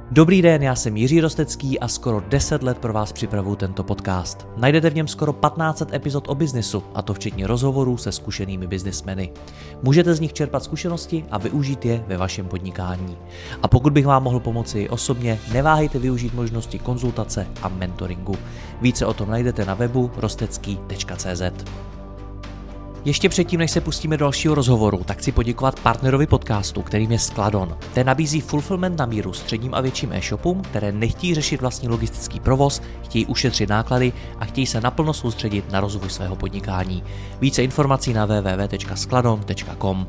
Dobrý den, já jsem Jiří Rostecký a skoro 10 let pro vás připravuju tento podcast. Najdete v něm skoro 1500 epizod o biznesu, a to včetně rozhovorů se zkušenými biznismeny. Můžete z nich čerpat zkušenosti a využít je ve vašem podnikání. A pokud bych vám mohl pomoci i osobně, neváhejte využít možnosti konzultace a mentoringu. Více o tom najdete na webu rostecký.cz. Ještě předtím, než se pustíme do dalšího rozhovoru, tak chci poděkovat partnerovi podcastu, kterým je Skladon. Ten nabízí fulfillment na míru středním a větším e-shopům, které nechtějí řešit vlastní logistický provoz, chtějí ušetřit náklady a chtějí se naplno soustředit na rozvoj svého podnikání. Více informací na www.skladon.com.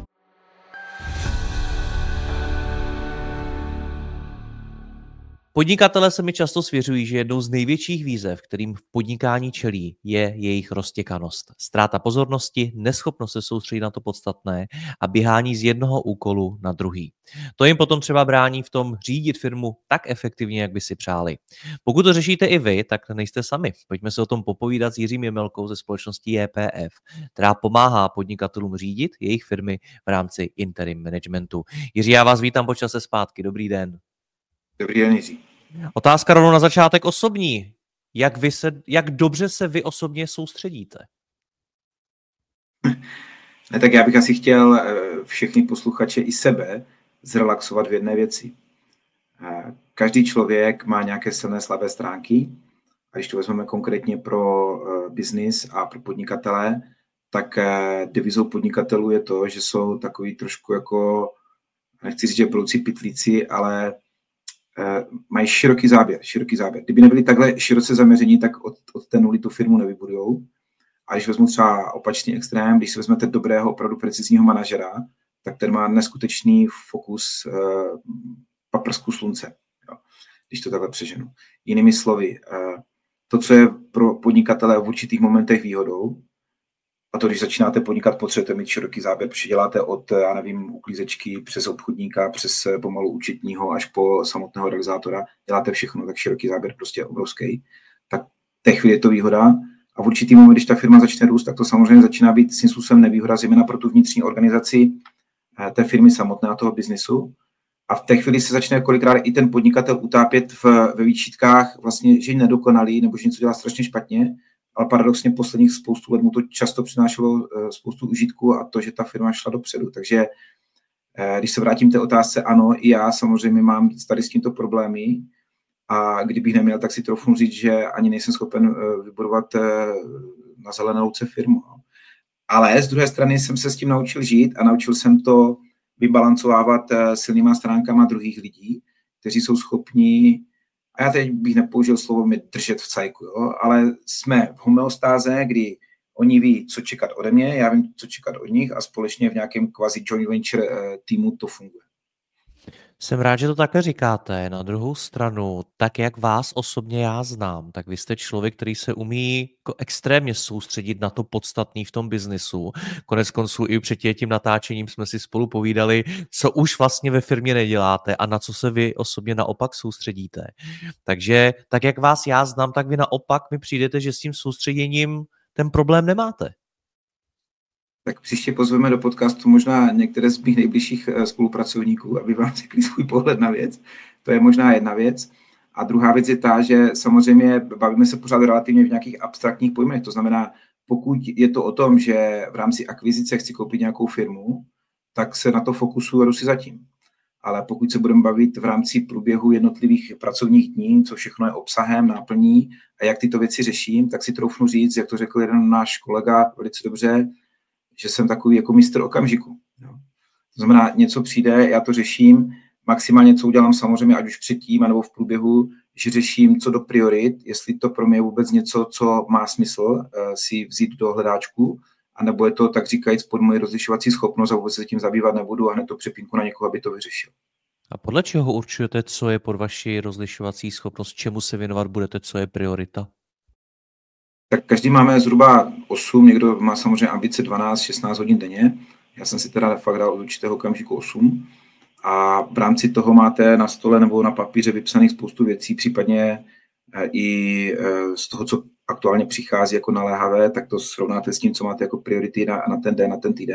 Podnikatelé se mi často svěřují, že jednou z největších výzev, kterým v podnikání čelí, je jejich roztěkanost. Ztráta pozornosti, neschopnost se soustředit na to podstatné a běhání z jednoho úkolu na druhý. To jim potom třeba brání v tom řídit firmu tak efektivně, jak by si přáli. Pokud to řešíte i vy, tak nejste sami. Pojďme se o tom popovídat s Jiřím Jemelkou ze společnosti JPF, která pomáhá podnikatelům řídit jejich firmy v rámci interim managementu. Jiří, já vás vítám po čase zpátky. Dobrý den. Dobrý den, Jiří. Otázka rovnou na začátek osobní. Jak dobře se vy osobně soustředíte? Ne, tak já bych asi chtěl všechny posluchače i sebe zrelaxovat v jedné věci. Každý člověk má nějaké silné, slabé stránky. A když to vezmeme konkrétně pro biznis a pro podnikatele, tak devizou podnikatelů je to, že jsou takový trošku jako, nechci říct, že budoucí pytlíci, ale mají široký záběr. Kdyby nebyli takhle široce zaměření, tak od té nuly tu firmu nevybudujou. A když vezmu třeba opačný extrém, když si vezmete dobrého, opravdu precizního manažera, tak ten má neskutečný fokus paprsku slunce, jo, když to takhle přeženu. Jinými slovy, to, co je pro podnikatele v určitých momentech výhodou, a to, když začínáte podnikat, potřebujete mít široký záběr, protože děláte od, uklízečky přes obchodníka, přes pomalu účetního až po samotného realizátora, děláte všechno, tak široký záběr prostě je obrovský. Tak v té chvíli je to výhoda. A v určitý moment, když ta firma začne růst, tak to samozřejmě začíná být svým způsobem nevýhoda, zejména pro tu vnitřní organizaci té firmy samotné a toho biznisu. A v té chvíli se začne kolikrát i ten podnikatel utápět ve výčitkách, vlastně, že je nedokonalý nebo že něco dělá strašně špatně. Ale paradoxně posledních spoustu let mu to často přinášelo spoustu užitku a to, že ta firma šla dopředu. Takže když se vrátím k té otázce, ano, i já samozřejmě mám tady s tímto problémy a kdybych neměl, tak si troufnu říct, že ani nejsem schopen vybudovat na zelené louce firmu. Ale z druhé strany jsem se s tím naučil žít a naučil jsem to vybalancovávat silnýma stránkama druhých lidí, kteří jsou schopní. A já teď bych nepoužil slovo mě držet v cajku, jo? Ale jsme v homeostáze, kdy oni ví, co čekat ode mě, já vím, co čekat od nich a společně v nějakém quasi joint venture týmu to funguje. Jsem rád, že to takhle říkáte. Na druhou stranu, tak jak vás osobně já znám, tak vy jste člověk, který se umí extrémně soustředit na to podstatné v tom biznisu. Konec konců i před tím natáčením jsme si spolu povídali, co už vlastně ve firmě neděláte a na co se vy osobně naopak soustředíte. Takže tak jak vás já znám, tak vy naopak mi přijdete, že s tím soustředěním ten problém nemáte. Tak příště pozveme do podcastu možná některé z mých nejbližších spolupracovníků, aby vám řekli svůj pohled na věc. To je možná jedna věc. A druhá věc je ta, že samozřejmě bavíme se pořád relativně v nějakých abstraktních pojmech. To znamená, pokud je to o tom, že v rámci akvizice chci koupit nějakou firmu, tak se na to fokusuju a jdu si zatím. Ale pokud se budeme bavit v rámci průběhu jednotlivých pracovních dní, co všechno je obsahem, náplní a jak tyto věci řeším, tak si troufnu říct, jak to řekl jeden náš kolega velice dobře, že jsem takový jako mistr okamžiku. Jo. To znamená, něco přijde, já to řeším, maximálně co udělám samozřejmě, ať už předtím, anebo v průběhu, že řeším co do priorit, jestli to pro mě je vůbec něco, co má smysl si vzít do hledáčku, anebo je to, tak říkajíc, pod moji rozlišovací schopnost a vůbec se tím zabývat nebudu a hned to přepínku na někoho, aby to vyřešil. A podle čeho určujete, co je pod vaší rozlišovací schopnost, čemu se věnovat budete, co je priorita? Tak každý máme zhruba 8, někdo má samozřejmě ambice 12-16 hodin denně. Já jsem si teda fakt dal od určitého okamžiku 8. A v rámci toho máte na stole nebo na papíře vypsaných spoustu věcí, případně i z toho, co aktuálně přichází jako naléhavé, tak to srovnáte s tím, co máte jako priority na ten den, na ten týden.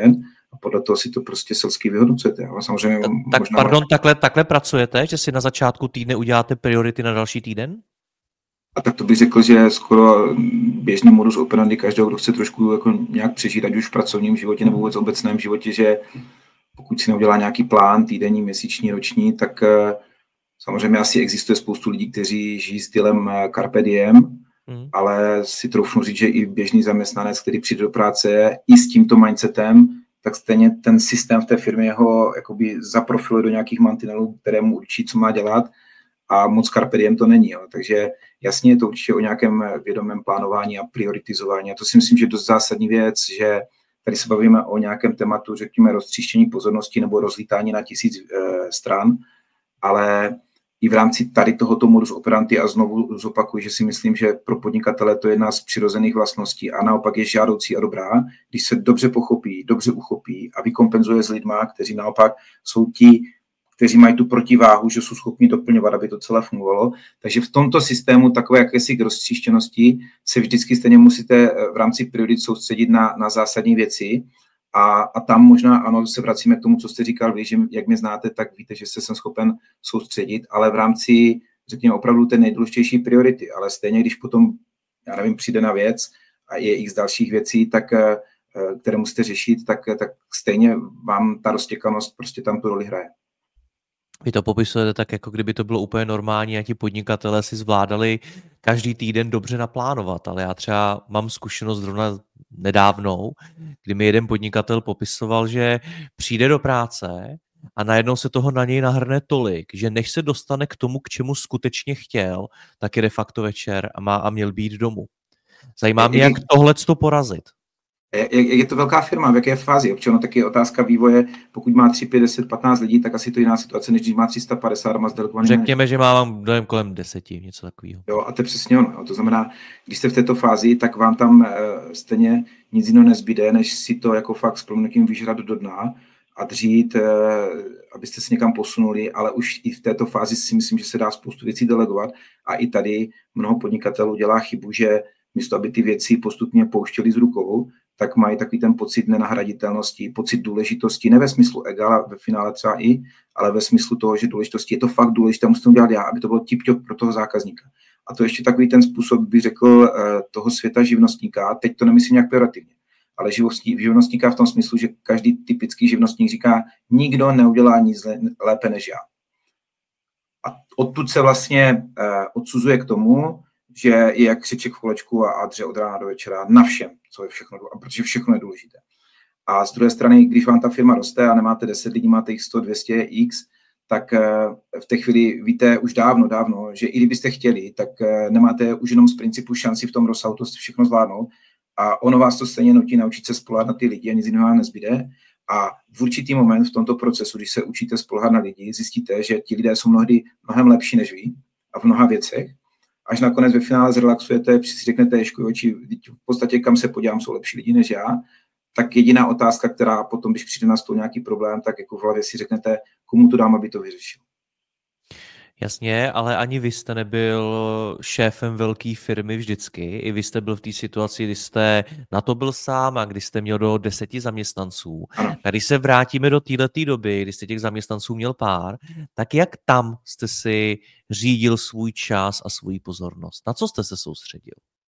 a podle toho si to prostě selsky vyhodnocujete. Ale samozřejmě takhle pracujete, že si na začátku týdne uděláte priority na další týden? A tak to bych řekl, že skoro běžný modus operandi každého, kdo chce trošku jako nějak přežít, ať už v pracovním životě nebo vůbec v obecném životě, že pokud si neudělá nějaký plán týdenní, měsíční, roční, tak samozřejmě asi existuje spoustu lidí, kteří žijí stylem carpe diem, ale si troufnu říct, že i běžný zaměstnanec, který přijde do práce i s tímto mindsetem, tak stejně ten systém v té firmě ho jakoby zaprofiluje do nějakých mantinelů, které mu určí, co má dělat, a moc carpe diem to není. Jo. Takže jasně je to určitě o nějakém vědomém plánování a prioritizování. A to si myslím, že je dost zásadní věc, že tady se bavíme o nějakém tématu, řekněme, roztříštění pozornosti nebo rozlítání na 1000 stran, ale i v rámci tady tohoto modus operandi, a znovu zopakuju, že si myslím, že pro podnikatele to je jedna z přirozených vlastností a naopak je žádoucí a dobrá, když se dobře pochopí, dobře uchopí a vykompenzuje s lidma, kteří naopak jsou ti, kteří mají tu protiváhu, že jsou schopni doplňovat, aby to celé fungovalo. Takže v tomto systému takové jakési roztříštěnosti se vždycky stejně musíte v rámci priorit soustředit na zásadní věci. A tam možná, ano, se vracíme k tomu, co jste říkal vy, že jak mě znáte, tak víte, že jsem schopen soustředit, ale v rámci, řekněme, opravdu té nejdůležitější priority. Ale stejně, když potom, já nevím, přijde na věc a je x dalších věcí, tak, které musíte řešit, tak stejně vám ta roztěkanost prostě tam tu roli hraje. Vy to popisujete tak, jako kdyby to bylo úplně normální a ti podnikatelé si zvládali každý týden dobře naplánovat, ale já třeba mám zkušenost zrovna nedávnou, kdy mi jeden podnikatel popisoval, že přijde do práce a najednou se toho na něj nahrne tolik, že než se dostane k tomu, k čemu skutečně chtěl, tak je de facto večer a měl být domů. Zajímá mě, jak tohleto porazit. Je to velká firma, v jaké fázi? Občas taky je otázka vývoje. Pokud má 3, 5, 10, 15 lidí, tak asi to je jiná situace, než když má 350 a má zdelegovaný. Řekněme, že mám dojem kolem 10, něco takového. Jo, a to je přesně ono. To znamená, když jste v této fázi, tak vám tam stejně nic jiného nezbyde, než si to jako fakt s proměnutím vyžrat do dna a dřít, abyste se někam posunuli, ale už i v této fázi si myslím, že se dá spoustu věcí delegovat a i tady mnoho podnikatelů dělá chybu, že místo, aby ty věci postupně pouštěli z rukou, tak mají takový ten pocit nenahraditelnosti, pocit důležitosti, ne ve smyslu ega, ve finále třeba i, ale ve smyslu toho, že důležitosti je to fakt důležité, musím to udělat já, aby to bylo tip-top pro toho zákazníka. A to ještě takový ten způsob, bych řekl, toho světa živnostníka, teď to nemyslím nějak pejorativně, ale živnostníka v tom smyslu, že každý typický živnostník říká, nikdo neudělá nic lépe než já. A odtud se vlastně odsuzuje k tomu, že je jak křeček v kolečku a dře od rána do večera na všem, co je všechno, protože všechno je důležité. A z druhé strany, když vám ta firma roste a nemáte 10 lidí, máte jich 100, 200, x, tak v té chvíli víte už dávno, že i kdybyste chtěli, tak nemáte už jenom z principu šanci v tom rozsahu to všechno zvládnout a ono vás to stejně nutí naučit se spoléhat na ty lidi a nic jiného nezbyde. A v určitý moment v tomto procesu, když se učíte spoléhat na lidi, zjistíte, že ti lidé jsou mnohdy mnohem lepší než vy a v mnoha věcech. Až nakonec ve finále zrelaxujete, si řeknete, ježkuj oči, v podstatě kam se podívám, jsou lepší lidi než já, tak jediná otázka, která potom, když přijde na stůl nějaký problém, tak jako v hlavě si řeknete, komu to dám, aby to vyřešil. Jasně, ale ani vy jste nebyl šéfem velké firmy vždycky. I vy jste byl v té situaci, kdy jste na to byl sám a kdy jste měl do 10 zaměstnanců. Ano. A když se vrátíme do této doby, kdy jste těch zaměstnanců měl pár, tak jak tam jste si řídil svůj čas a svou pozornost? Na co jste se soustředil?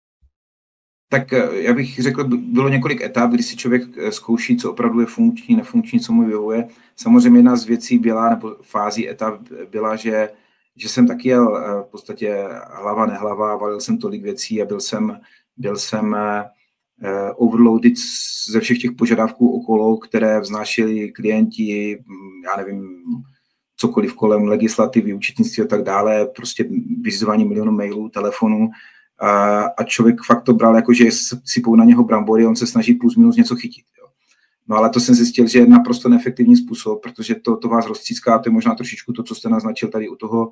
Tak já bych řekl, bylo několik etap, kdy si člověk zkouší, co opravdu je funkční, nefunkční, co mu vyhovuje. Samozřejmě jedna z věcí byla, nebo fází etap byla, že jsem taky jel v podstatě hlava nehlava, valil jsem tolik věcí a byl jsem overloaded ze všech těch požadavků okolo, které vznášeli klienti, já nevím, cokoliv kolem legislativy, účetnictví a tak dále, prostě vyřizování milionů mailů, telefonů a člověk fakt to bral jako, že sypou na něho brambory, on se snaží plus minus něco chytit. Jo. No ale to jsem zjistil, že je naprosto neefektivní způsob, protože to vás roztříská, to je možná trošičku to, co jste naznačil tady u toho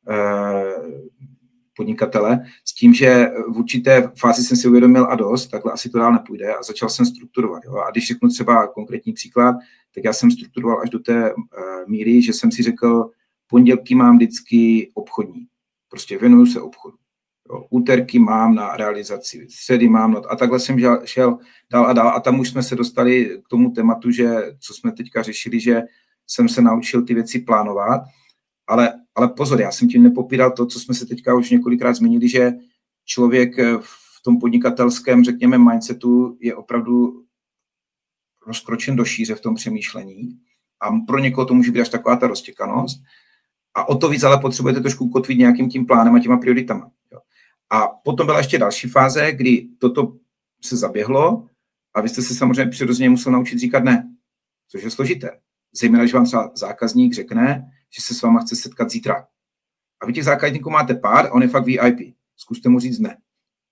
podnikatele, s tím, že v určité fázi jsem si uvědomil a dost, takhle asi to dál nepůjde a začal jsem strukturovat. Jo. A když řeknu třeba konkrétní příklad, tak já jsem strukturoval až do té míry, že jsem si řekl, pondělky mám vždycky obchodní. Prostě věnuju se obchodu. Jo, úterky mám na realizaci, středy mám a takhle jsem šel dál a dál a tam už jsme se dostali k tomu tématu, že co jsme teďka řešili, že jsem se naučil ty věci plánovat, ale pozor, já jsem tím nepopíral to, co jsme se teďka už několikrát zmínili, že člověk v tom podnikatelském, řekněme, mindsetu je opravdu rozkročen do šíře v tom přemýšlení a pro někoho to může být až taková ta roztěkanost a o to víc ale potřebujete trošku ukotvit nějakým tím plánem a těma prioritama. Jo. A potom byla ještě další fáze, kdy toto se zaběhlo a vy jste se samozřejmě přirozeně musel naučit říkat ne, což je složité. Zejména, když vám třeba zákazník řekne, že se s váma chce setkat zítra. A vy těch zákazníků máte pár a on je fakt VIP. Zkuste mu říct ne.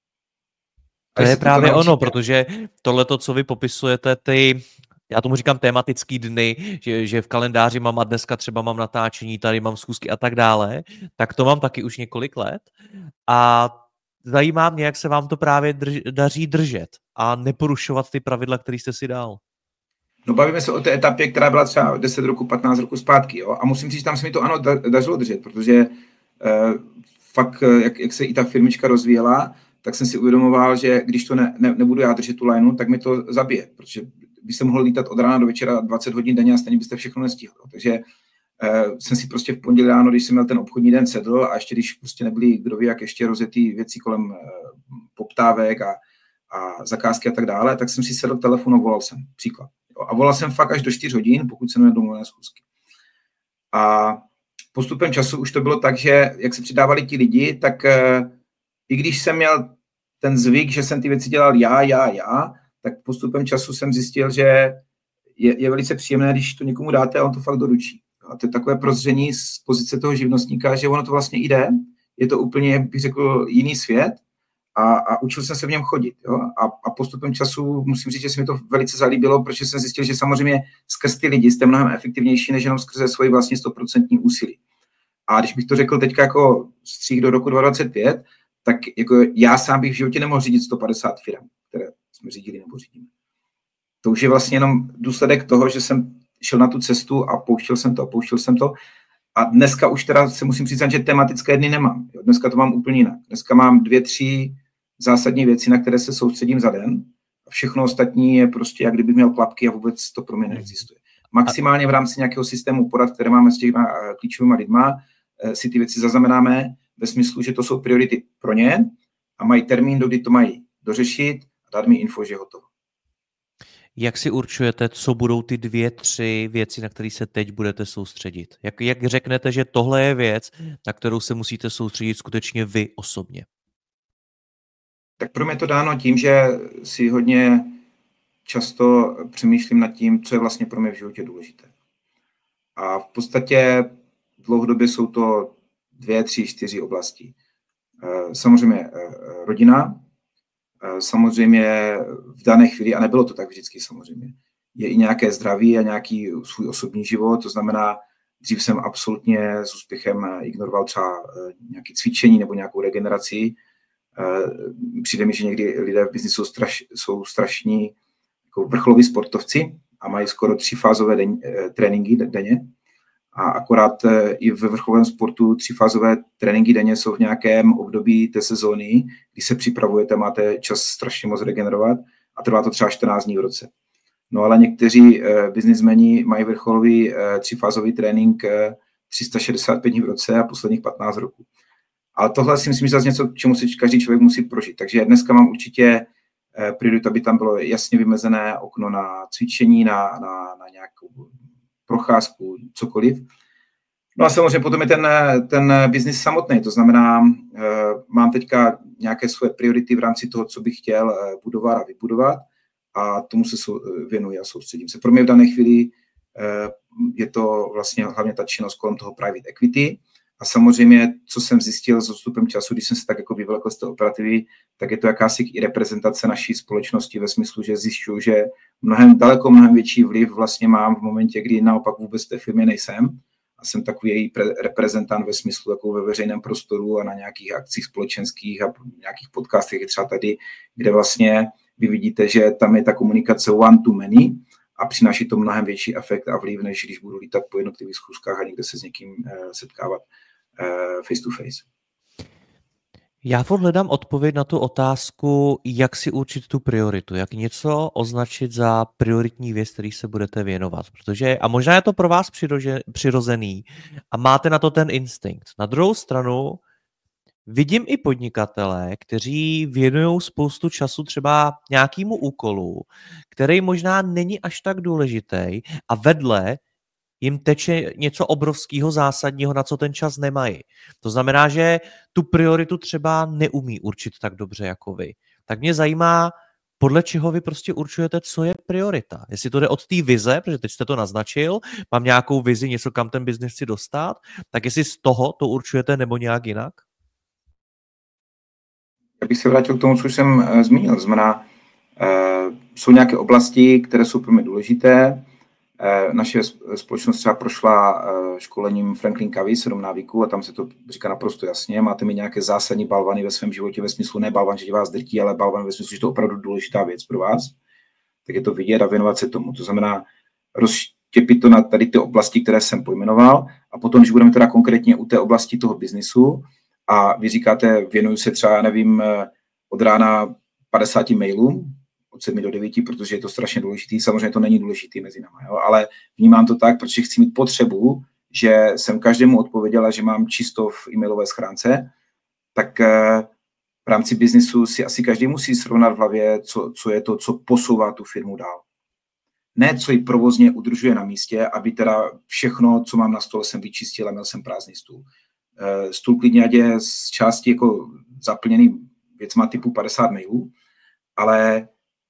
To je právě ono, protože tohleto, co vy popisujete, já tomu říkám tematický dny, že v kalendáři mám a dneska třeba mám natáčení, tady mám schůzky a tak dále, tak to mám taky už několik let a zajímá mě, jak se vám to právě daří držet a neporušovat ty pravidla, které jste si dal. No bavíme se o té etapě, která byla třeba 10 roku, 15 roku zpátky, jo? A musím říct, tam se mi to ano dařilo držet, protože fakt, jak se i ta firmička rozvíjela, tak jsem si uvědomoval, že když to nebudu já držet tu lineu, tak mi to zabije, protože byste mohl lítat od rána do večera 20 hodin denně a stejně byste všechno nestihl. Takže jsem si prostě v pondělí ráno, když jsem měl ten obchodní den, sedl a ještě když prostě nebyly kdo ví, jak ještě rozjetý věci kolem poptávek a zakázky a tak dále, tak jsem si sedl k telefonu a volal jsem, příklad. A volal jsem fakt až do 4 hodin, pokud se nedomluvené schůzky. A postupem času už to bylo tak, že jak se přidávali ti lidi, tak i když jsem měl ten zvyk, že jsem ty věci dělal já, tak postupem času jsem zjistil, že je velice příjemné, když to někomu dáte a on to fakt doručí. A to je takové prozření z pozice toho živnostníka, že ono to vlastně jde, je to úplně, bych řekl, jiný svět a učil jsem se v něm chodit. Jo? A postupem času musím říct, že se mi to velice zalíbilo, protože jsem zjistil, že samozřejmě skrz ty lidi jste mnohem efektivnější, než jenom skrze svoji vlastně 100% úsilí. A když bych to řekl teďka jako střih do roku 2025, tak jako já sám bych v životě nemohl řídit 150 firm, které jsme řídili nebo řídíme. To už je vlastně jenom důsledek toho, že jsem šel na tu cestu a pouštěl jsem to. A dneska už teda se musím přiznat, že tematické dny nemám. Jo, dneska to mám úplně jinak. Dneska mám 2-3 zásadní věci, na které se soustředím za den. A všechno ostatní je prostě, jak kdybych měl klapky a vůbec to pro mě neexistuje. Maximálně v rámci nějakého systému porad, které máme s těmi klíčovými lidma, si ty věci zaznamenáme ve smyslu, že to jsou priority pro ně a mají termín, dokdy to mají dořešit a dát mi info, že je hotovo. Jak si určujete, co budou ty 2-3 věci, na které se teď budete soustředit? Jak řeknete, že tohle je věc, na kterou se musíte soustředit skutečně vy osobně? Tak pro mě to dáno tím, že si hodně často přemýšlím nad tím, co je vlastně pro mě v životě důležité. A v podstatě dlouhodobě jsou to 2, 3, 4 oblasti. Samozřejmě rodina, samozřejmě v dané chvíli, a nebylo to tak vždycky samozřejmě, je i nějaké zdraví a nějaký svůj osobní život, to znamená, dřív jsem absolutně s úspěchem ignoroval třeba nějaké cvičení nebo nějakou regeneraci. Přijde mi, že někdy lidé v biznisu jsou strašní jako vrcholoví sportovci a mají skoro 3fázové tréninky denně. A akorát i ve vrcholovém sportu 3fázové tréninky denně jsou v nějakém období té sezóny, kdy se připravujete, máte čas strašně moc regenerovat a trvá to třeba 14 dní v roce. No ale někteří biznismeni mají vrcholový 3fázový trénink 365 dní v roce a posledních 15 roků. Ale tohle si myslím, že zase něco, k čemu si každý člověk musí prožít. Takže dneska mám určitě prioritu, aby tam bylo jasně vymezené okno na cvičení, na nějakou procházku, cokoliv. No a samozřejmě potom je ten biznis samotný, to znamená, mám teďka nějaké svoje priority v rámci toho, co bych chtěl budovat a vybudovat a tomu se věnuji a soustředím se. Pro mě v dané chvíli je to vlastně hlavně ta činnost kolem toho private equity a samozřejmě, co jsem zjistil s odstupem času, když jsem se tak jako vyvlekl z té operativy, tak je to jakási i reprezentace naší společnosti ve smyslu, že zjišťuju, že mnohem větší vliv vlastně mám v momentě, kdy naopak vůbec v té firmě nejsem a jsem takový její reprezentant ve smyslu jako ve veřejném prostoru a na nějakých akcích společenských a nějakých podcastech třeba tady, kde vlastně vy vidíte, že tam je ta komunikace one to many a přináší to mnohem větší efekt a vliv, než když budu lítat po jednotlivých schůzkách a někde se s někým setkávat face to face. Já furt hledám odpověď na tu otázku, jak si určit tu prioritu, jak něco označit za prioritní věc, který se budete věnovat. Protože, a možná je to pro vás přirozený a máte na to ten instinkt. Na druhou stranu vidím i podnikatele, kteří věnují spoustu času třeba nějakému úkolu, který možná není až tak důležitý a vedle jim teče něco obrovského zásadního, na co ten čas nemají. To znamená, že tu prioritu třeba neumí určit tak dobře jako vy. Tak mě zajímá, podle čeho vy prostě určujete, co je priorita. Jestli to jde od té vize, protože teď jste to naznačil, mám nějakou vizi, něco, kam ten biznes chci dostat, tak jestli z toho to určujete nebo nějak jinak? Já bych se vrátil k tomu, co jsem zmínil. Znamená, jsou nějaké oblasti, které jsou pro mě důležité. Naše společnost třeba prošla školením Franklin Covey 7 návyků a tam se to říká naprosto jasně. Máte mi nějaké zásadní balvany ve svém životě, ve smyslu ne balvan, že vás drtí, ale balvan ve smyslu, že to je opravdu důležitá věc pro vás. Tak je to vidět a věnovat se tomu. To znamená rozštěpit to na tady ty oblasti, které jsem pojmenoval, a potom, když budeme teda konkrétně u té oblasti toho biznisu a vy říkáte, věnuju se třeba, nevím, od rána 50 mailům, od 7 do 9, protože je to strašně důležitý. Samozřejmě to není důležitý mezi náma, jo? Ale vnímám to tak, protože chci mít potřebu, že jsem každému odpověděla, že mám čisto v e-mailové schránce, tak v rámci biznisu si asi každý musí srovnat v hlavě, co je to, co posouvá tu firmu dál. Ne, co ji provozně udržuje na místě, aby teda všechno, co mám na stole, jsem vyčistil a měl jsem prázdný stůl. Stůl klidně je z části jako zaplněný věcma typu 50 mailů, ale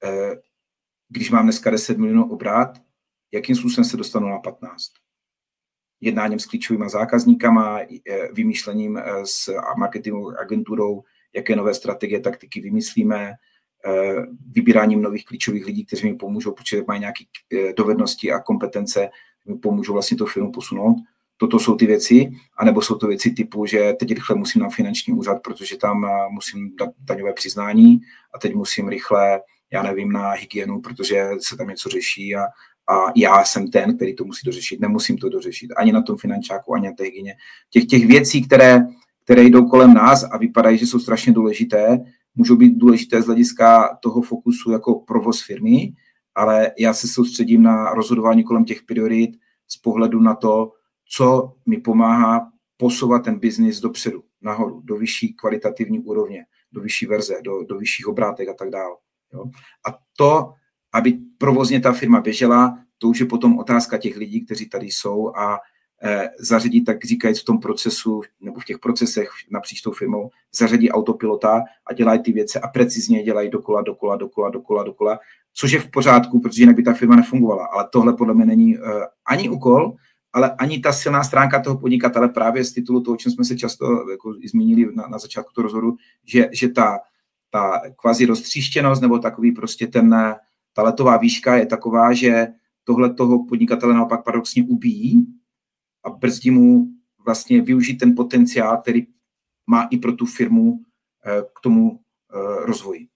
když mám dneska 10 milionů obrat, jakým způsobem se dostanu na 15? Jednáním s klíčovými zákazníkama, vymýšlením s marketingovou agenturou, jaké nové strategie, taktiky vymyslíme, vybíráním nových klíčových lidí, kteří mi pomůžou, protože mají nějaké dovednosti a kompetence, mi pomůžou vlastně tu firmu posunout. Toto jsou ty věci, anebo jsou to věci typu, že teď rychle musím na finanční úřad, protože tam musím dát daňové přiznání a teď musím rychle, já nevím, na hygienu, protože se tam něco řeší a já jsem ten, který to musí dořešit. Nemusím to dořešit ani na tom finančáku, ani na té hygieně. Těch věcí, které jdou kolem nás a vypadají, že jsou strašně důležité, můžou být důležité z hlediska toho fokusu jako provoz firmy, ale já se soustředím na rozhodování kolem těch priorit z pohledu na to, co mi pomáhá posouvat ten biznis dopředu, nahoru, do vyšší kvalitativní úrovně, do vyšší verze, do vyšších obrátek a tak dále. Jo? A to, aby provozně ta firma běžela, to už je potom otázka těch lidí, kteří tady jsou a zařadí, tak říkajíc, v tom procesu nebo v těch procesech napříč tou firmou, zařadí autopilota a dělají ty věci a precizně dělají dokola, což je v pořádku, protože jinak by ta firma nefungovala. Ale tohle podle mě není ani úkol, ale ani ta silná stránka toho podnikatele právě z titulu toho, o čem jsme se často jako zmínili na začátku toho rozhodu, že ta kvazi roztříštěnost nebo takový prostě ta letová výška je taková, že tohle toho podnikatele naopak paradoxně ubíjí a brzdí mu vlastně využít ten potenciál, který má i pro tu firmu k tomu rozvoji.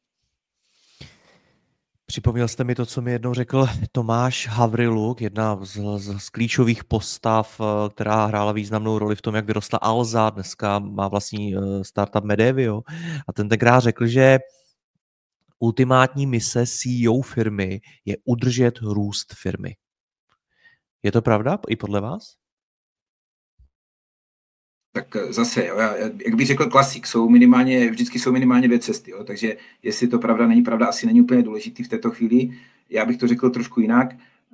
Připomněl jste mi to, co mi jednou řekl Tomáš Havriluk, jedna z klíčových postav, která hrála významnou roli v tom, jak vyrostla Alza, dneska má vlastní startup Medevio. A ten tenkrát řekl, že ultimátní mise CEO firmy je udržet růst firmy. Je to pravda i podle vás? Tak zase, jo, jak bych řekl klasik, vždycky jsou minimálně 2 cesty, jo, takže jestli to pravda, není pravda, asi není úplně důležitý v této chvíli. Já bych to řekl trošku jinak.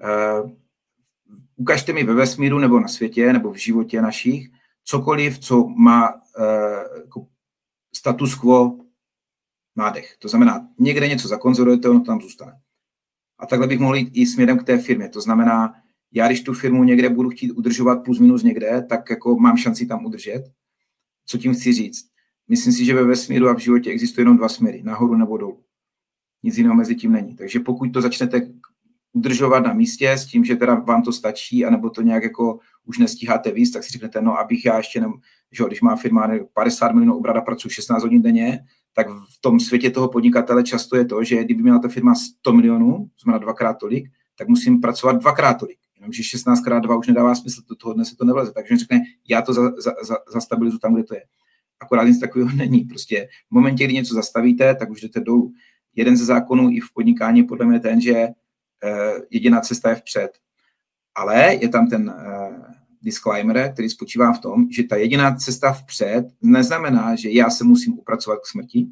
Ukažte mi ve vesmíru nebo na světě nebo v životě našich cokoliv, co má jako status quo nádech. To znamená, někde něco zakonzervujete, ono to tam zůstane. A takhle bych mohl jít i směrem k té firmě. To znamená, já když tu firmu někde budu chtít udržovat plus minus někde, tak jako mám šanci tam udržet. Co tím chci říct? Myslím si, že ve vesmíru a v životě existují jenom 2 směry, nahoru nebo dolů. Nic jiného mezi tím není. Takže pokud to začnete udržovat na místě s tím, že teda vám to stačí, anebo to nějak jako už nestíháte víc, tak si řeknete, no abych já ještě, že když má firma 50 milionů obrat a pracuji 16 hodin denně, tak v tom světě toho podnikatele často je to, že kdyby měla ta firma 100 milionů, znamená 2x tolik, tak musím pracovat 2x tolik. Jenomže 16x2 už nedává smysl, do toho dne se to nevleze. Takže řekne, já to zastabilizuji tam, kde to je. Akorát nic takového není. Prostě v momentě, kdy něco zastavíte, tak už jdete dolů. Jeden ze zákonů i v podnikání podle mě ten, že jediná cesta je vpřed. Ale je tam ten disclaimer, který spočívá v tom, že ta jediná cesta vpřed neznamená, že já se musím upracovat k smrti.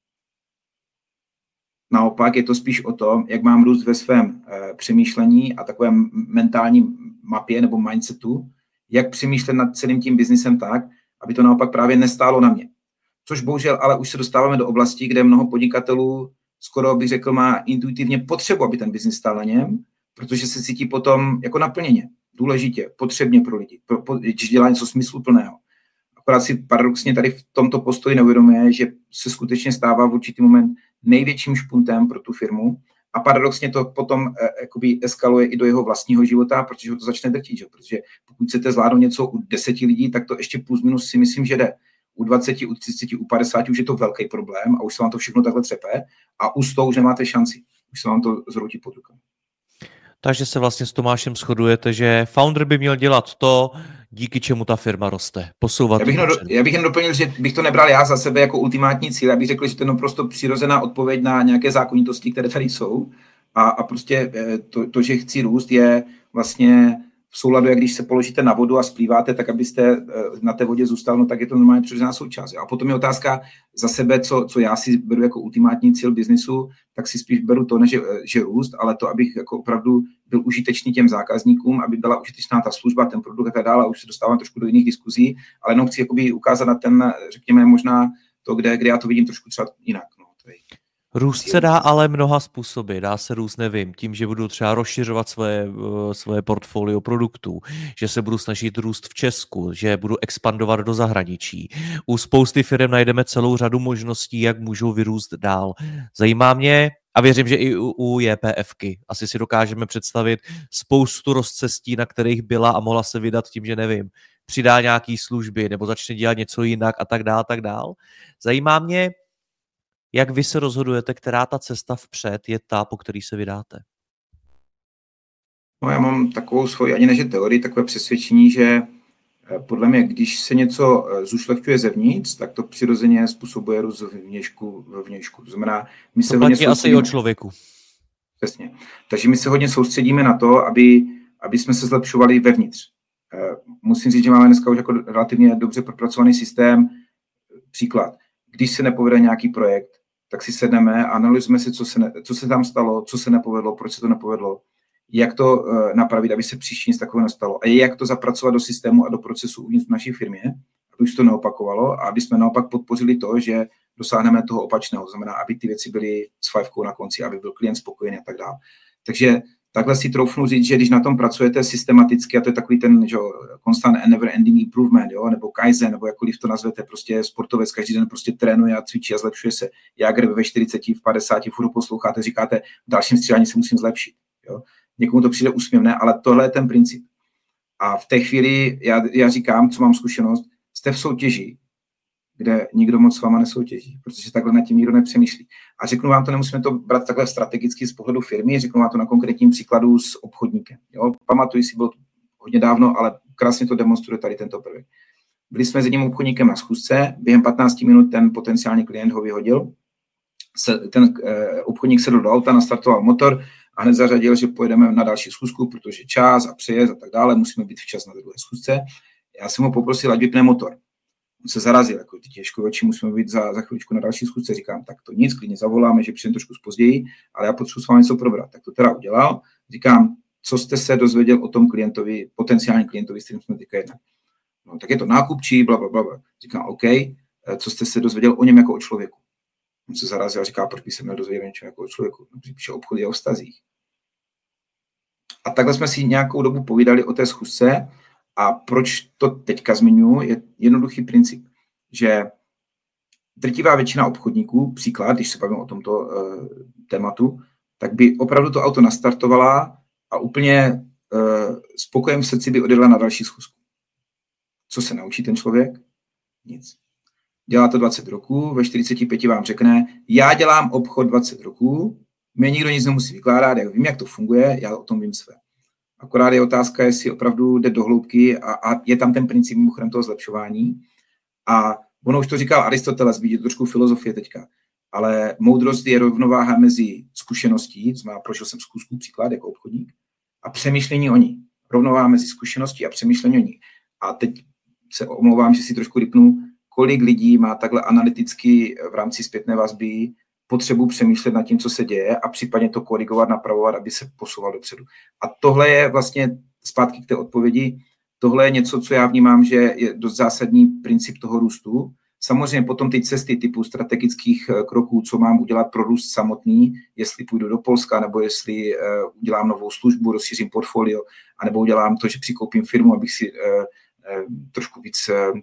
Naopak je to spíš o tom, jak mám růst ve svém přemýšlení a takové mentální mapě nebo mindsetu, jak přemýšlet nad celým tím biznisem tak, aby to naopak právě nestálo na mě. Což bohužel, ale už se dostáváme do oblasti, kde mnoho podnikatelů skoro bych řekl, má intuitivně potřebu, aby ten biznis stál na něm, protože se cítí potom jako naplněně, důležitě, potřebně pro lidi, když dělá něco smysluplného. Akorát si paradoxně tady v tomto postoji neuvědomuje, že se skutečně stává v určitý moment největším špuntem pro tu firmu a paradoxně to potom jakoby eskaluje i do jeho vlastního života, protože ho to začne drtit, že? Protože pokud chcete zvládnout něco u 10 lidí, tak to ještě plus minus si myslím, že jde. U 20, u 30, u 50 už je to velký problém a už se vám to všechno takhle třepe a u 100 už nemáte šanci. Už se vám to zroutí pod rukama. Takže se vlastně s Tomášem shodujete, že founder by měl dělat to, díky čemu ta firma roste. Posouvat. Já bych jen doplnil, že bych to nebral já za sebe jako ultimátní cíl. Já bych řekl, že to je naprosto přirozená odpověď na nějaké zákonitosti, které tady jsou. A prostě to, že chci růst, je vlastně v souladu, jak když se položíte na vodu a splýváte, tak abyste na té vodě zůstal, no tak je to normálně přirozená součást. A potom je otázka za sebe, co já si beru jako ultimátní cíl biznisu, tak si spíš beru to, ne že růst, ale to, abych jako opravdu byl užitečný těm zákazníkům, aby byla užitečná ta služba, ten produkt a tak dále. Už se dostávám trošku do jiných diskuzí, ale jenom chci jakoby ukázat na ten, řekněme, možná to, kde já to vidím trošku třeba jinak. No, růst se dá ale mnoha způsoby. Dá se růst, nevím, tím, že budu třeba rozšiřovat svoje portfolio produktů, že se budu snažit růst v Česku, že budu expandovat do zahraničí. U spousty firm najdeme celou řadu možností, jak můžou vyrůst dál. Zajímá mě, a věřím, že i u JPFky. Asi si dokážeme představit spoustu rozcestí, na kterých byla a mohla se vydat tím, že nevím, přidá nějaký služby nebo začne dělat něco jinak a tak dál. Zajímá mě, jak vy se rozhodujete, která ta cesta vpřed je ta, po který se vydáte? No já mám takovou svoji, ani než teorii, takové přesvědčení, že podle mě, když se něco zušlechťuje zevnitř, tak to přirozeně způsobuje růst vnějšku. To znamená, my se hodně soustředíme asi i o člověku. Přesně. Takže my se hodně soustředíme na to, aby jsme se zlepšovali vevnitř. Musím říct, že máme dneska už jako relativně dobře propracovaný systém. Příklad. Když se nepovede nějaký projekt, tak si sedneme a analyzujeme si, co se tam stalo, co se nepovedlo, proč se to nepovedlo, jak to napravit, aby se příště nic takového nestalo a jak to zapracovat do systému a do procesu uvnitř v naší firmě, aby už to neopakovalo a aby jsme naopak podpořili to, že dosáhneme toho opačného, to znamená, aby ty věci byly s fajfkou na konci, aby byl klient spokojený a tak dále. Takže takhle si troufnu říct, že když na tom pracujete systematicky, a to je takový ten constant and never ending improvement, jo, nebo kaizen, nebo jakkoliv to nazvete, prostě sportovec každý den prostě trénuje a cvičí a zlepšuje se. Jak ve 40, v 50 furt posloucháte, říkáte, v dalším střídání se musím zlepšit. Jo. Někomu to přijde úsměvné, ale tohle je ten princip. A v té chvíli já říkám, co mám zkušenost, jste v soutěži, kde nikdo moc s váma nesoutěží, protože takhle nad tím nikdo nepřemýšlí. A řeknu vám to, nemusíme to brát takhle strategicky z pohledu firmy, řeknu vám to na konkrétním příkladu s obchodníkem. Jo? Pamatuji si, bylo to hodně dávno, ale krásně to demonstruje tady tento prvek. Byli jsme s jedním obchodníkem na schůzce, během 15 minut ten potenciální klient ho vyhodil, ten obchodník sedl do auta, nastartoval motor a hned zařadil, že pojedeme na další schůzku, protože čas a přejezd a tak dále, musíme být včas na druhé schůzce. Já jsem ho poprosil, ať vypne motor. On se zarazil, jako ty těžké oči, musíme být za chvíličku na další schůzce. Říkám, tak to nic, klidně zavoláme, že přijdem trošku později, ale já potřebuji s vámi něco probrat. Tak to teda udělal. Říkám, co jste se dozvěděl o tom klientovi, potenciální klientovi, s kterým jsme teďka jednali. No, tak je to nákupčí, blablabla. Říkám, OK, co jste se dozvěděl o něm jako o člověku? On se zarazil a říká, proč by se měl dozvědět něco jako o člověku? Píše obchod je o vztazích. A takhle jsme si nějakou dobu povídali o té schůzce. A proč to teďka zmiňuji, je jednoduchý princip, že drtivá většina obchodníků, příklad, když se bavím o tomto tématu, tak by opravdu to auto nastartovala a úplně spokojem v srdci by odjela na další schůzku. Co se naučí ten člověk? Nic. Dělá to 20 roků, ve 45 vám řekne, já dělám obchod 20 roků, mě nikdo nic nemusí vykládat, já vím, jak to funguje, já o tom vím své. Akorát je otázka, jestli opravdu jde do hloubky a je tam ten princip mimochodem toho zlepšování. A Ono už to říkal Aristoteles, být trošku filozofie teďka, ale moudrost je rovnováha mezi zkušeností, to znamená, prošel jsem zkusku, příklad jako obchodník, a přemýšlení o ní. Rovnováha mezi zkušeností a přemýšlení o ní. A teď se omlouvám, že si trošku rypnu, kolik lidí má takhle analyticky v rámci zpětné vazby potřebu přemýšlet nad tím, co se děje a případně to korigovat, napravovat, aby se posouval dopředu. A tohle je vlastně zpátky k té odpovědi, tohle je něco, co já vnímám, že je dost zásadní princip toho růstu. Samozřejmě potom ty cesty typu strategických kroků, co mám udělat pro růst samotný, jestli půjdu do Polska, nebo jestli udělám novou službu, rozšířím portfolio, anebo udělám to, že přikoupím firmu, abych si trošku víc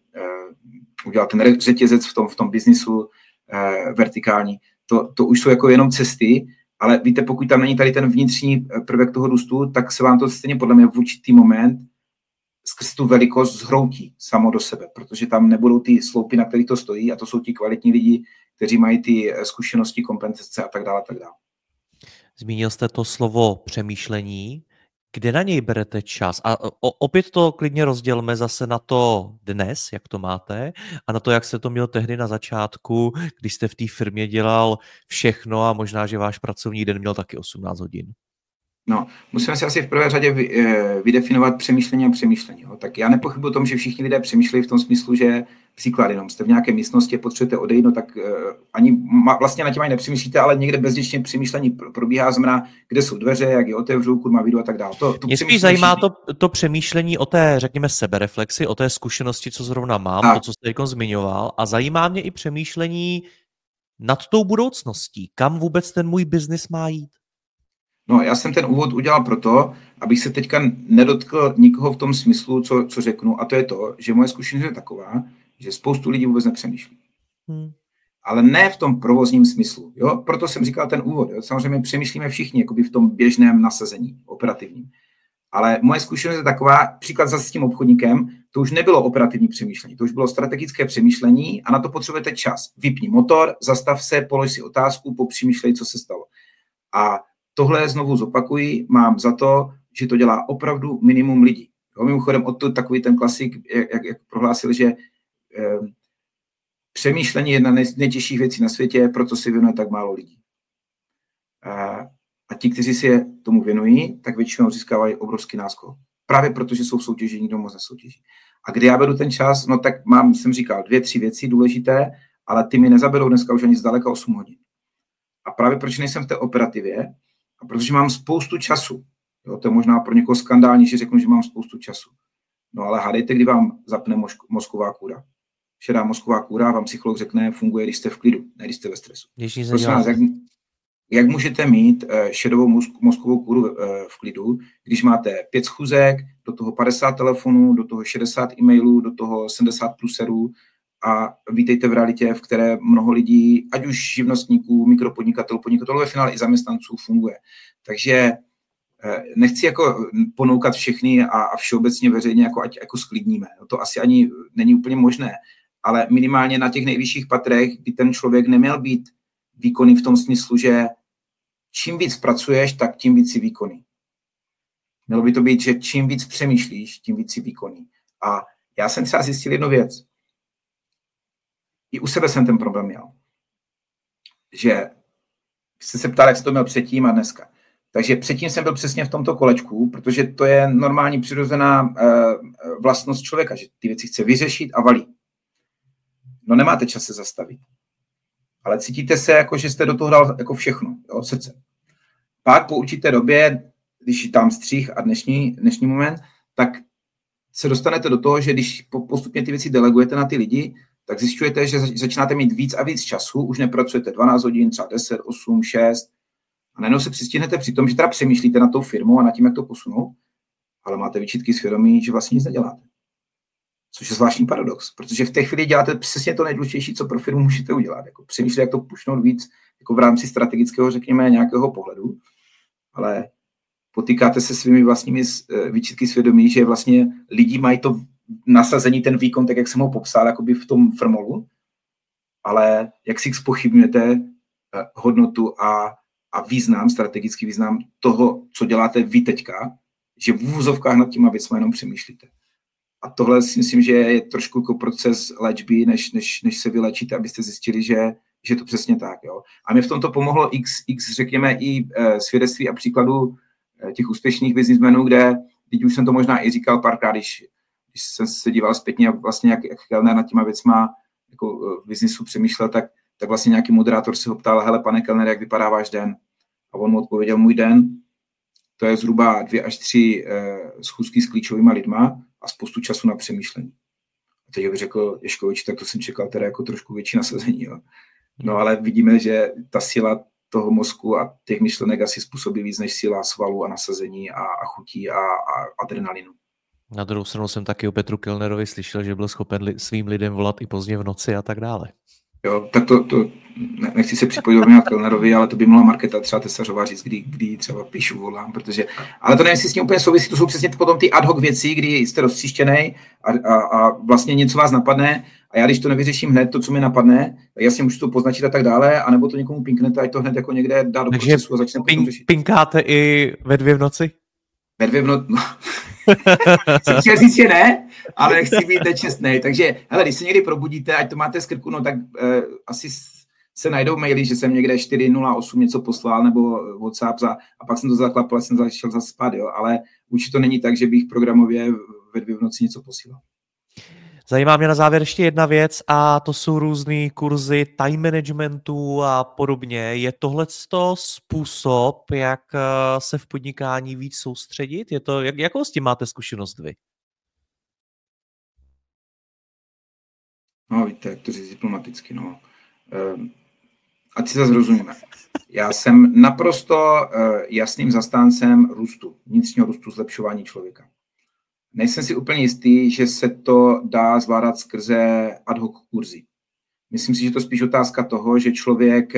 udělal ten řetězec v tom biznisu vertikální. To už jsou jako jenom cesty, ale víte, pokud tam není tady ten vnitřní prvek toho růstu, tak se vám to stejně podle mě v určitý moment skrz tu velikost zhroutí samo do sebe, protože tam nebudou ty sloupy, na kterých to stojí, a to jsou ti kvalitní lidi, kteří mají ty zkušenosti, kompetence a tak dále, a tak dále. Zmínil jste to slovo přemýšlení. Kde na něj berete čas? A opět to klidně rozdělme zase na to dnes, jak to máte, a na to, jak jste to měl tehdy na začátku, když jste v té firmě dělal všechno a možná, že váš pracovní den měl taky 18 hodin. No, musíme si asi v prvé řadě vydefinovat přemýšlení a přemýšlení. Jo. Tak já nepochybuji o tom, že všichni lidé přemýšlejí v tom smyslu, že příklad jenom jste v nějaké místnosti, potřebujete odejít, no tak ani vlastně na tím ani nepřemýšlíte, ale někde bezděčně přemýšlení probíhá, znamená, kde jsou dveře, jak je otevřu, kud má vyjdu a tak dále. Mě spíš zajímá to přemýšlení o té, řekněme, sebereflexi, o té zkušenosti, co zrovna mám, to, co jste jako zmiňoval, a zajímá mě i přemýšlení nad tou budoucností, kam vůbec ten můj biznis má jít. No, já jsem ten úvod udělal proto, abych se teďka nedotkl nikoho v tom smyslu, co řeknu, a to je to, že moje zkušenost je taková, že spoustu lidí vůbec nepřemýšlí. Ale ne v tom provozním smyslu. Jo? Proto jsem říkal ten úvod. Jo? Samozřejmě přemýšlíme všichni jakoby v tom běžném nasazení, operativním. Ale moje zkušenost je taková, příklad zase s tím obchodníkem, to už nebylo operativní přemýšlení, to už bylo strategické přemýšlení a na to potřebujete čas. Vypni motor, zastav se, polož si otázku, popřemýšlej, co se stalo. A tohle znovu zopakuji, mám za to, že to dělá opravdu minimum lidí. Jo, mimochodem odtud takový ten klasik, jak prohlásil, že přemýšlení je jedna z nejtěžších věcí na světě, proto si věnuje tak málo lidí. A ti, kteří si tomu věnují, tak většinou získávají obrovský náskok. Právě protože jsou v soutěži, nikdo moc nesoutěží. A kdy já beru ten čas, no tak jsem říkal, 2-3 věci důležité, ale ty mi nezaberou dneska už ani zdaleka 8 hodin. A právě proč nejsem v té operativě, a protože mám spoustu času. Jo, to je možná pro někoho skandální, že řeknu, že mám spoustu času. No ale hádejte, kdy vám zapne mozková kůra. Šedá mozková kůra vám psycholog řekne, funguje, když jste v klidu, ne když jste ve stresu. Prosím vás, jak můžete mít šedovou mozkovou kůru v klidu, když máte 5 schůzek, do toho 50 telefonů, do toho 60 e-mailů, do toho 70 pluserů a vítejte v realitě, v které mnoho lidí, ať už živnostníků, mikropodnikatelů, podnikatelů ve finále i zaměstnanců funguje. Takže nechci jako ponoukat všechny a všeobecně veřejně ať jako sklidníme. No to asi ani není úplně možné, ale minimálně na těch nejvyšších patrech by ten člověk neměl být výkonný v tom smyslu, že čím víc pracuješ, tak tím víc si výkonný. Mělo by to být, že čím víc přemýšlíš, tím víc si výkonný. A já jsem třeba zjistil jednu věc. I u sebe jsem ten problém měl. Že jste se ptal, jak jsi to měl předtím a dneska. Takže předtím jsem byl přesně v tomto kolečku, protože to je normální přirozená vlastnost člověka, že ty věci chce vyřešit a valí. No nemáte čas se zastavit. Ale cítíte se, jako že jste do toho dal jako všechno, jo, srdce. Pak po určité době, když tam střih a dnešní moment, tak se dostanete do toho, že když postupně ty věci delegujete na ty lidi, tak zjišťujete, že začínáte mít víc a víc času, už nepracujete 12 hodin, třeba 10, 8, 6 a najednou se přistihnete při tom, že teda přemýšlíte nad tou firmou a nad tím, jak to posunout, ale máte výčitky svědomí, že vlastně nic neděláte. Což je zvláštní paradox, protože v té chvíli děláte přesně to nejdůležitější, co pro firmu můžete udělat. Jako přemýšlet, jak to pušnout víc jako v rámci strategického, řekněme, nějakého pohledu, ale potýkáte se svými vlastními výčitky svědomí, že vlastně lidi mají to nasazení, ten výkon, tak jak jsem ho popsal, jakoby v tom formolu, ale jak si zpochybňujete hodnotu a význam, strategický význam toho, co děláte vy teďka, že v úvozovkách nad těma věcmi jenom přemýšlíte. A tohle si myslím, že je trošku jako proces léčby, než se vylečíte, abyste zjistili, že je to přesně tak. Jo. A mě v tomto pomohlo x řekněme, i svědectví a příkladů těch úspěšných biznismenů, kde, teď už jsem to možná i říkal párkrát, když jsem se díval zpětně, vlastně jak Kellner nad těma věcma jako v biznisu přemýšlel, tak vlastně nějaký moderátor se ho ptal, hele, pane Kellner, jak vypadá váš den? A on mu odpověděl, můj den, to je zhruba 2 až 3 schůzky s klíčovýma lidma a spoustu času na přemýšlení. A teď bych řekl, Ježkovič, tak to jsem čekal teda jako trošku větší nasazení. Jo. No ale vidíme, že ta síla toho mozku a těch myšlenek asi způsobí víc než síla svalů a nasazení a chutí a adrenalinu. Na druhou stranu jsem taky o Petru Kellnerovi slyšel, že byl schopen svým lidem volat i pozdě v noci a tak dále. Jo, tak to nechci se připojit na Kellnerovi, ale to by mohla Markéta třeba Tesařová říct, kdy třeba píšu, volám, protože, ale to nevím, jestli s tím úplně souvisí, to jsou přesně potom ty ad hoc věci, kdy jste roztříštěnej a vlastně něco vás napadne a já když to nevyřeším hned, to, co mi napadne, jasně můžu to poznačit a tak dále, anebo to někomu pinknete, ať to hned jako někde dá do procesu a začne potom řešit. Pinkáte i ve 2 v noci? Ve 2 v noci, no. Jsem chtěl říct, že ne, ale nechci být nečestnej. Takže, hele, když se někdy probudíte, ať to máte z krku, no tak asi se najdou maily, že jsem někde 4:08 něco poslal, nebo WhatsApp a pak jsem to zaklapal, jsem začal zase spát, jo. Ale určitě to není tak, že bych programově ve 2 v noci něco posílal. Zajímá mě na závěr ještě jedna věc a to jsou různý kurzy time managementu a podobně. Je tohleto způsob, jak se v podnikání víc soustředit? Je to, jakou s tím máte zkušenost vy? No víte, jak to říct diplomaticky, no. Ať si zase rozumíme. Já jsem naprosto jasným zastáncem růstu, vnitřního růstu, zlepšování člověka. Nejsem si úplně jistý, že se to dá zvládat skrze ad hoc kurzy. Myslím si, že to je spíš otázka toho, že člověk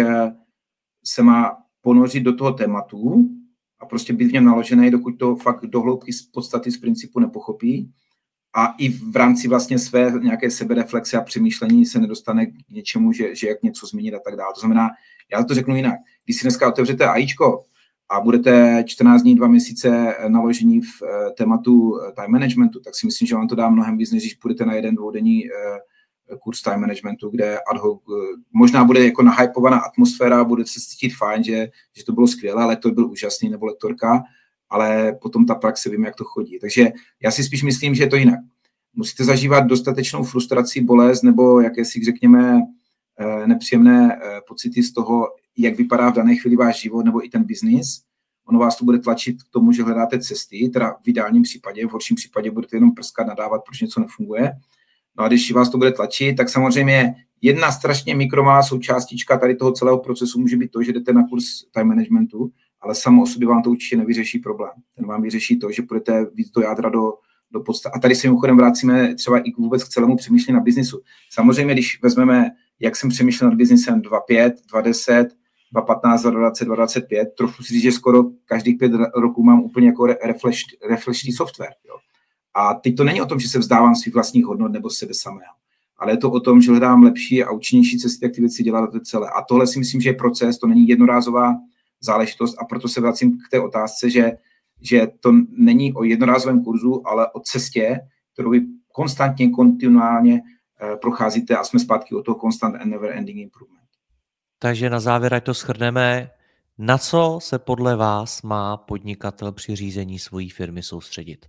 se má ponořit do toho tématu a prostě být v něm naložený, dokud to fakt do hloubky z podstaty z principu nepochopí a i v rámci vlastně své nějaké sebereflexe a přemýšlení se nedostane k něčemu, že jak něco změnit a tak dále. To znamená, já to řeknu jinak. Když si dneska otevřete AIčko a budete 14 dní, 2 měsíce naložení v tématu time managementu, tak si myslím, že vám to dá mnohem víc, než když půjdete na 1 dvoudenní kurz time managementu, kde ad hoc možná bude jako nahypovaná atmosféra, bude se cítit fajn, že to bylo skvělé, ale to byl úžasný, nebo lektorka, ale potom ta praxe vím, jak to chodí. Takže já si spíš myslím, že je to jinak. Musíte zažívat dostatečnou frustraci, bolest nebo jakési, řekněme, nepříjemné pocity z toho, jak vypadá v dané chvíli váš život nebo i ten biznis. Ono vás to bude tlačit k tomu, že hledáte cesty, teda v ideálním případě, v horším případě budete jenom prskat, nadávat, proč něco nefunguje. No a když vás to bude tlačit, tak samozřejmě jedna strašně mikromalá součástička tady toho celého procesu může být to, že jdete na kurz time managementu, ale samo o sobě vám to určitě nevyřeší problém. Ten vám vyřeší to, že půjdete víc do jádra, do podstaty. A tady se mimochodem vracíme třeba i vůbec k celému přemýšlení na biznisu. Samozřejmě, když vezmeme, jak jsem přemýšlel nad biznisem 2.5, 2.10, 2.15, 2.20, 2.25, trochu si říct, že skoro každých 5 roků mám úplně jako reflešný software. Jo. A teď to není o tom, že se vzdávám svých vlastních hodnot nebo sebe samého, ale je to o tom, že hledám lepší a účinnější cesty, jak ty věci dělat celé. A tohle si myslím, že je proces, to není jednorázová záležitost a proto se vracím k té otázce, že to není o jednorázovém kurzu, ale o cestě, kterou vy konstantně, kontinuálně procházíte a jsme zpátky o toho constant and never ending improvement. Takže na závěr, ať to shrneme, na co se podle vás má podnikatel při řízení svojí firmy soustředit?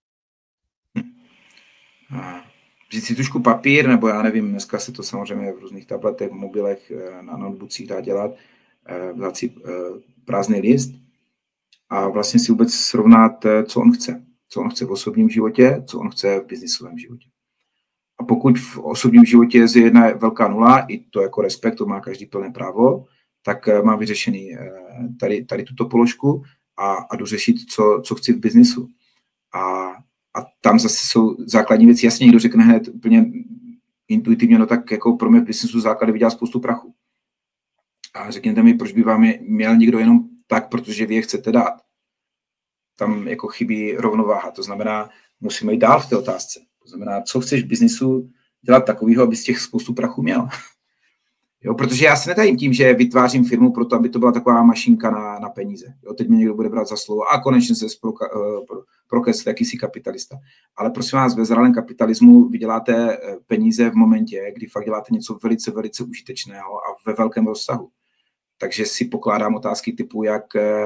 Vzít si tužku papír, nebo já nevím, dneska se to samozřejmě v různých tabletech, mobilech, na notebookcích dá dělat, vzít si prázdný list a vlastně si vůbec srovnat, co on chce. Co on chce v osobním životě, co on chce v biznisovém životě. A pokud v osobním životě je jedna velká nula, i to jako respekt, to má každý plné právo, tak má vyřešený tady tuto položku a jdu řešit, co chci v biznisu. A tam zase jsou základní věci. Jasně, někdo řekne hned úplně intuitivně, no tak jako pro mě v biznisu základy vydělá spoustu prachu. A řekněte mi, proč by vám je měl někdo jenom tak, protože vy je chcete dát. Tam jako chybí rovnováha. To znamená, musíme jít dál v té otázce. To znamená, co chceš v biznisu dělat takového, aby z těch spoustu prachu měl. Jo, protože já se netajím tím, že vytvářím firmu proto, aby to byla taková mašinka na peníze. Jo, teď mě někdo bude brát za slovo a konečně se prokesl jakýsi kapitalista. Ale prosím vás, ve zralém kapitalismu vyděláte peníze v momentě, kdy fakt děláte něco velice, velice užitečného a ve velkém rozsahu. Takže si pokládám otázky typu, jak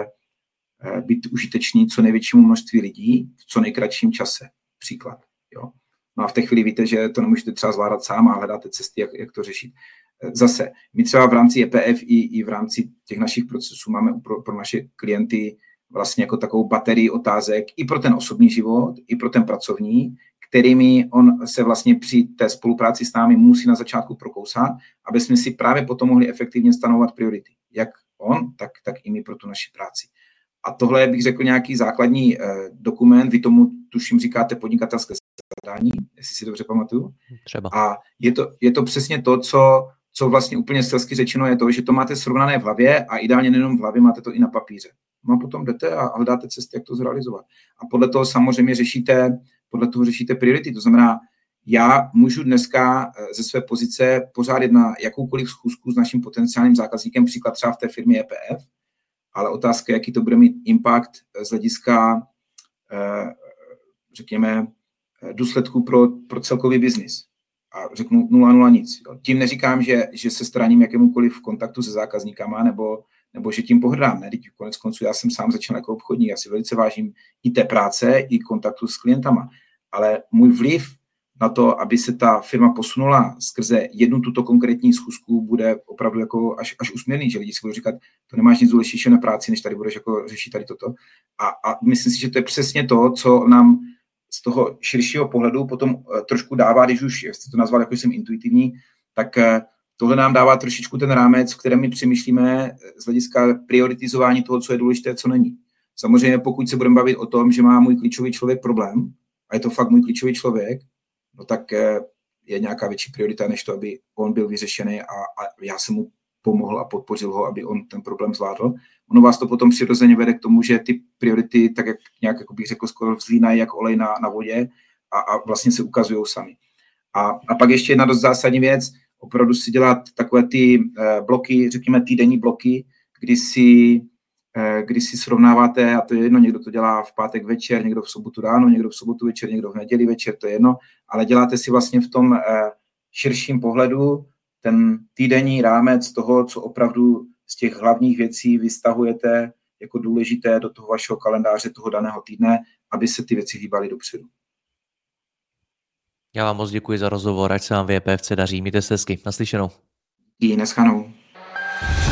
být užitečný co největšímu množství lidí v co nejkratším čase. Příklad. Jo. No a v té chvíli víte, že to nemůžete třeba zvládat sám a hledáte cesty, jak to řešit. Zase, my třeba v rámci EPF i v rámci těch našich procesů máme pro naše klienty vlastně jako takovou baterii otázek i pro ten osobní život, i pro ten pracovní, kterými on se vlastně při té spolupráci s námi musí na začátku prokousat, aby jsme si právě potom mohli efektivně stanovat priority. Jak on, tak i my pro tu naši práci. A tohle bych řekl nějaký základní dokument, vy tomu tuším říkáte podnikatelské zadání, jestli si dobře pamatuju. Třeba. A je to přesně to, co vlastně úplně selsky řečeno je to, že to máte srovnané v hlavě a ideálně nejenom v hlavě, máte to i na papíře. No a potom jdete a hledáte cesty, jak to zrealizovat. A podle toho samozřejmě řešíte priority. To znamená, já můžu dneska ze své pozice pořád jít na jakoukoliv schůzku s naším potenciálním zákazníkem, příklad třeba v té firmě EPF, ale otázka, jaký to bude mít impact z hlediska, řekněme, důsledků pro celkový biznis. A řeknu 0 nic. Tím neříkám, že se straním jakémukoliv kontaktu se zákazníkama, nebo že tím pohrdám. Ne? Konec konců já jsem sám začal jako obchodník, já si velice vážím i té práce, i kontaktu s klientama. Ale můj vliv na to, aby se ta firma posunula skrze jednu tuto konkrétní schůzku, bude opravdu jako až usměrný, že lidi si budou říkat, to nemáš nic důležitějšího na práci, než tady budeš jako řešit tady toto. A myslím si, že to je přesně to, co nám z toho širšího pohledu potom trošku dává, když už jste to nazval, jako jsem intuitivní, tak tohle nám dává trošičku ten rámec, v kterém my přemýšlíme z hlediska prioritizování toho, co je důležité, co není. Samozřejmě pokud se budeme bavit o tom, že má můj klíčový člověk problém, a je to fakt můj klíčový člověk, no tak je nějaká větší priorita, než to, aby on byl vyřešený a já jsem mu pomohl a podpořil ho, aby on ten problém zvládl. Ono vás to potom přirozeně vede k tomu, že ty priority, tak jak nějak, jako bych řekl, skoro vzlínají jak olej na vodě a vlastně se ukazují sami. A pak ještě jedna dost zásadní věc, opravdu si dělat takové ty bloky, řekněme týdenní bloky, kdy si srovnáváte, a to je jedno, někdo to dělá v pátek večer, někdo v sobotu ráno, někdo v sobotu večer, někdo v neděli večer, to je jedno, ale děláte si vlastně v tom širším pohledu ten týdenní rámec toho, co opravdu z těch hlavních věcí vystahujete jako důležité do toho vašeho kalendáře toho daného týdne, aby se ty věci hýbaly dopředu. Já vám moc děkuji za rozhovor, ať se vám v EPFC daří. Mějte se hezky. Naslyšenou. Naschledanou.